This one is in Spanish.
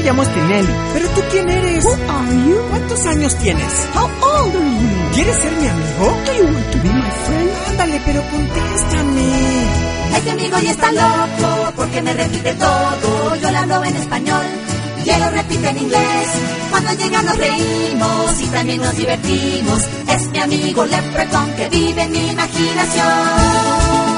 llamo Tinelli. ¿Pero tú quién eres? Who are you? ¿Cuántos años tienes? How old are you? ¿Quieres ser mi amigo? Do you want to be my friend? Ándale, pero contéstame. Este amigo ya está loco porque me repite todo. Yo le hablo en español y él lo repite en inglés. Cuando llega nos reímos y también nos divertimos. Es mi amigo Leprechaun que vive en mi imaginación.